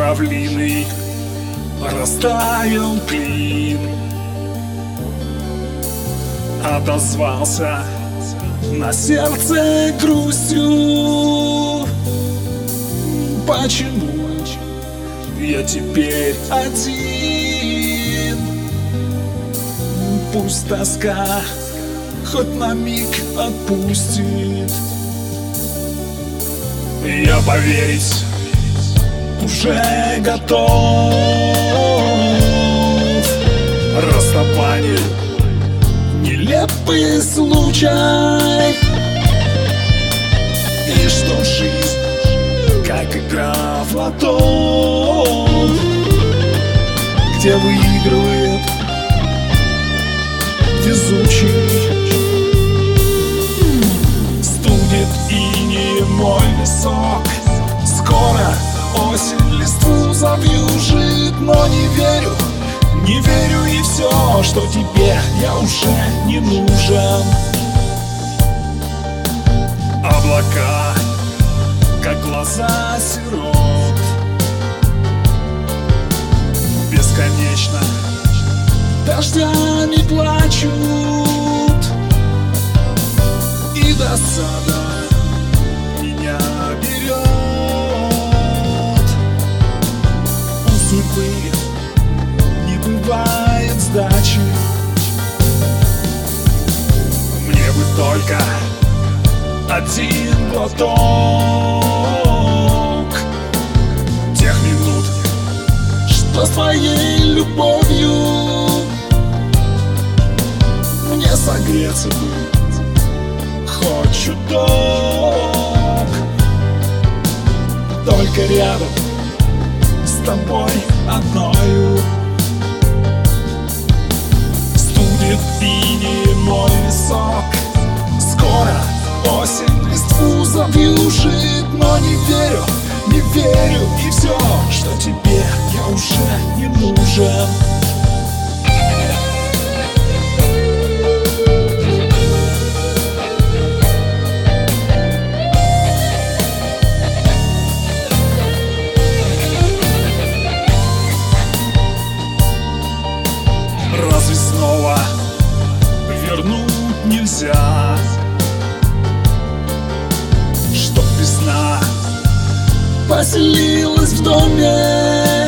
журавлиный растаял клин, отозвался на сердце грустью. Почему я теперь один? Пусть тоска хоть на миг отпустит. Я поверить уже готов. Расставание — нелепый случай, и что жизнь как игра в лото, где выигрывает везучий. Студит инеем мой висок. Скоро осень листву завьюжит, но не верю, не верю, и все, что тебе я уже не нужен. Облака, как глаза сирот, бесконечно дождями плачут, и досада меня берет. У судьбы не бывает сдачи. Мне бы только один глоток тех минут, что с твоей любовью мне согреться бы хоть чуток. Только рядом с тобой одною. Студит инеем мой висок. Скоро осень листву завьюжит, но не верю, не верю, и все, что тебе я уже не нужен. Разве снова вернуть нельзя? Чтоб весна поселилась в доме,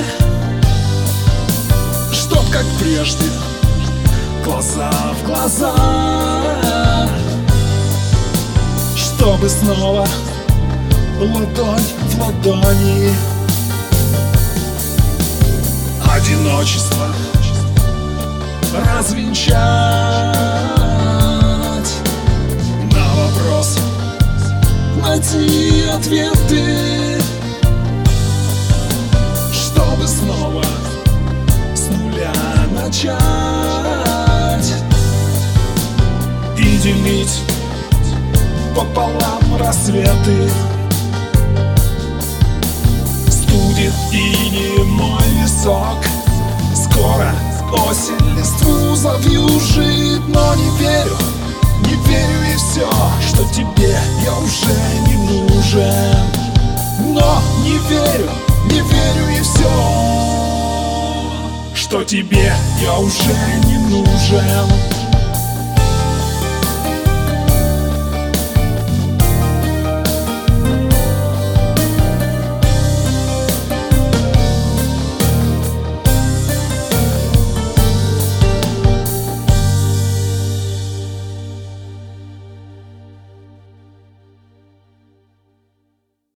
чтоб, как прежде, глаза в глаза, чтобы снова ладонь в ладони. Одиночество развенчать, на вопрос найти ответы, чтобы снова с нуля начать и делить пополам рассветы. Студит инеем мой висок. Скоро осень листву завьюжит, но не верю, не верю, и все, что тебе я уже не нужен. Но не верю, не верю, и все, что тебе я уже не нужен.